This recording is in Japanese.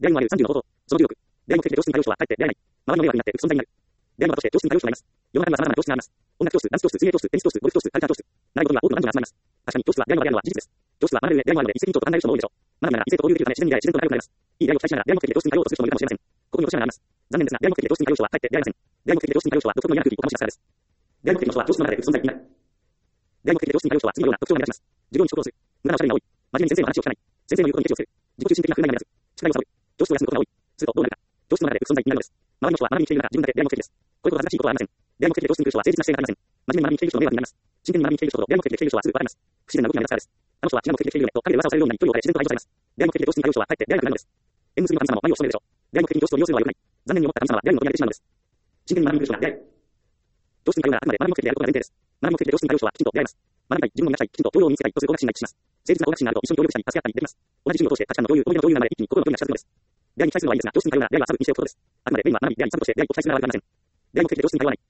出会いのある30の方法。その16。出会い目的で教室に通う人は、かえって出会えない。周りの迷惑になって浮く存在になる。出会いの場として教室に通う人がいます。世の中には様々な教室があります。音楽教室、ダンス教室、水泳教室、テニス教室、ゴルフ教室、カルチャー教室。習い事には多くの男女が集まります。確かに教室は出会いのあるのは事実です。教室は学べる上、出会いのあるので一石二鳥と考える人も多いでしょう。学ぶなら異性と交流できるため自然に出会い自然と仲良くなります。いい出会いを期待しながら出会い目的で教室に通おうとする人もいるかもしれません。ここに落とし穴があります。残念ですが、出会い目的で教室に通う人はかえって出会えません。出会い目的で教室に通う人は独特の嫌な空気を醸し出すからです。出会い目的の人は教室の中で浮く存在になる。出会い目的で教室に通う人は次のような特徴を目指します。授業に遅刻をする。無駄なおしゃべりが多い。真面目に先生の話を聞かない。先生の言うことにケチをする。自己中心的な不満にならず、宿題をサボる。教室を休むことが多い。するとどうなるか。教室の中で浮く存在になるのです。周りの人は学びに来ている中、自分だけ出会い目的です。こういうこと恥ずかしいことはありません。出会い目的で教室に来る人は誠実な姿勢がありません。真面目に学びに来ている人の迷惑になります。真剣に学びに来ている人と出会い目的で来ている人はすぐバレます。不自然な動きが目立つからです。あの人は違う目的で来ているよねと陰で噂をされるようになり距離を置かれ自然と排除されます。出会い目的で教室に通う人はかえって出会えなくなるのです。縁結びの神様も何を務めるでしょう。出会い目的に教室を利用するのは良くない。残念に思った神様は出会いのことになってしまうのです。真剣に学びに来る人が出会える。教室に通うならあくまで学び目的でやることが前提です。学び目的で教室に通う人はきちんと出会います。学びたい、自分の磨きたい、きちんと教養を身につけたいとする高学心が一致します。誠実な高学心があると一緒に協力したり助け合ったりできます。同じ授業を通して価値観の共有、思い出の共有が生まれ一気に心の距離が近づくのです。出会いに期待するのはいいですが、教室に通うなら出会いはサブにしておくことです。あくまで出会いは学び、出会いにサブとして出会いを期待するのは悪くありません。出会い目的で教室に通わない。